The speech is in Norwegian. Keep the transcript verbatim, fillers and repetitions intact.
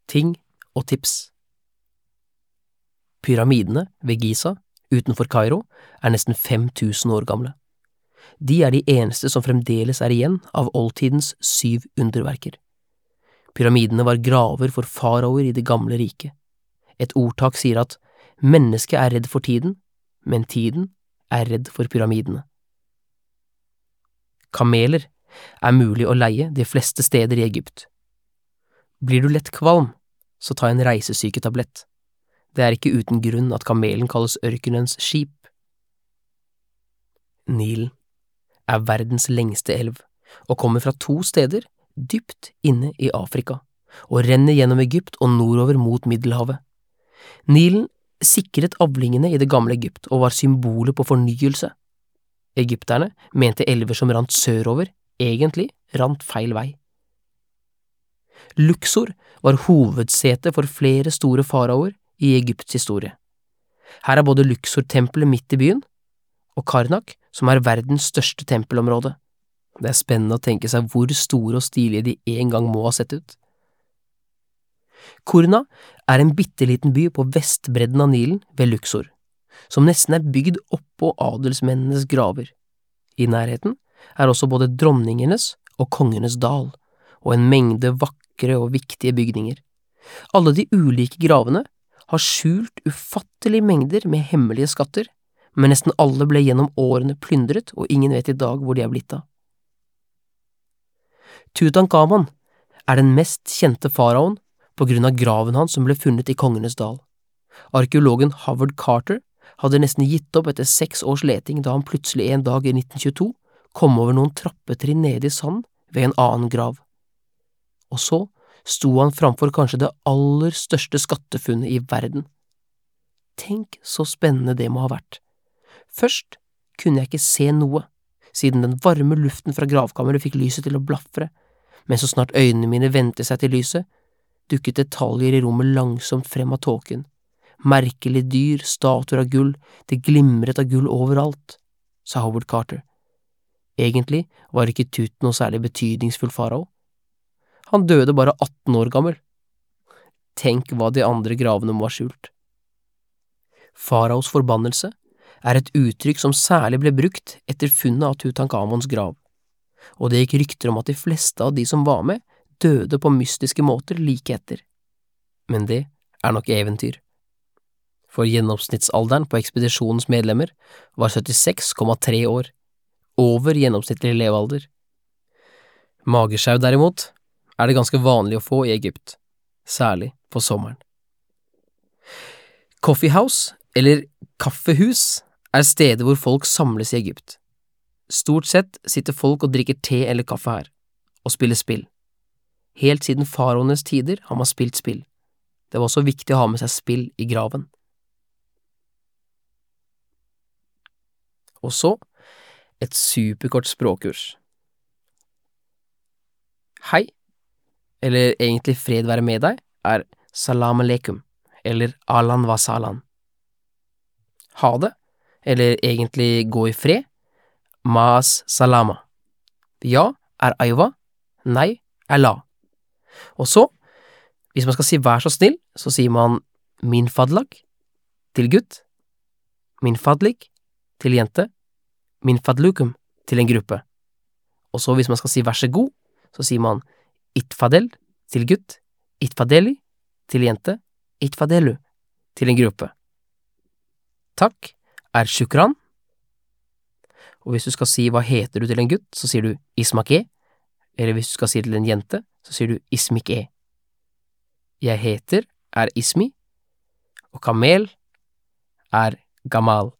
ting og tips. Pyramidene ved Giza, utenfor Kairo, er nesten fem tusen år gamle. De er de eneste som fremdeles er igjen av oldtidens syv underverker. Pyramidene var graver for faraoer i det gamle riket. Et ordtak sier at mennesket er redd for tiden, men tiden er redd for pyramidene. Kameler er mulig å leie de fleste steder i Egypt. Blir du lett kvalm, så ta en reisesyketablett. Det er ikke uten grunn at kamelen kalles ørkenens skip. Nilen er verdens lengste elv, og kommer fra to steder dypt inne i Afrika, og renner gjennom Egypt og nordover mot Middelhavet. Nilen sikret avlingene i det gamle Egypt og var symbolet på fornyelse. Egypterne mente elver som rant sørover, egentlig rant feil vei. Luxor var hovedsete for flere store faraoer i Egypts historie. Her er både Luxor-tempelet midt i byen, og Karnak, som er verdens største tempelområde. Det er spennende å tenke seg hvor store og stilige de en gang må ha sett ut. Kurna er en bitteliten by på vestbredden av Nilen ved Luxor, som nesten er bygd oppå adelsmennenes graver. I nærheten er også både dronningenes og kongenes dal, og en mengde vakre og viktige bygninger. Alle de ulike gravene har skjult ufattelige mengder med hemmelige skatter, men nesten alle ble gjennom årene plyndret, og ingen vet i dag hvor de er blitt av. Tutankhamon er den mest kjente faraoen på grunn av graven hans som ble funnet i kongenes dal. Arkeologen Howard Carter hadde nesten gitt opp etter seks års leting da han plutselig en dag i nitten tjueto kom over noen trappetrinn nede i sand ved en annen grav. Og så sto han framfor kanskje det aller største skattefunnet i verden. Tenk så spennende det må ha vært. Først kunne jeg ikke se noe, siden den varme luften fra gravkammeret fikk lyset til å blafre, men så snart øynene mine vendte seg til lyset, dukket detaljer i rommet langsomt frem av tåken. Merkelige dyr, statuer av gull, det glimret av gull overalt, sa Howard Carter. Egentlig var ikke Tut noe særlig betydningsfull farao. Han døde bare atten år gammel. Tenk hva de andre gravene må ha skjult. Faraos forbannelse er et uttrykk som særlig ble brukt etter funnet av Tutankhamons grav, og det gikk rykter om at de fleste av de som var med, døde på mystiske måter like etter. Men det er nok eventyr. For gjennomsnittsalderen på ekspedisjonens medlemmer var syttiseks komma tre år, over gjennomsnittlig levealder. Magesjau derimot er det ganske vanlig å få i Egypt, særlig på sommeren. Coffee house, eller kaffehus, er steder hvor folk samles i Egypt. Stort sett sitter folk og drikker te eller kaffe her, og spiller spill. Helt siden faraoenes tider har man spilt spill. Det var også viktig å ha med seg spill i graven. Og så et superkort språkkurs. Hei, eller egentlig fred være med deg, er salam aleikum, eller alan wa salan. Ha det, eller egentlig gå i fred, maas salama. Ja er aiva, nei er la. Og så, hvis man skal si vær så snill, så sier man min fadlak til gutt, min fadlik til jente, min fadlukum til en gruppe. Og så hvis man skal si vær så god, så sier man itfadel til gutt, itfadeli til jente, itfadelu til en gruppe. Takk er shukran. Og hvis du skal si hva heter du til en gutt, så sier du ismak-e, eller hvis du skal si til en jente, så sier du ismik-e. Jeg heter er ismi, og kamel er gamal.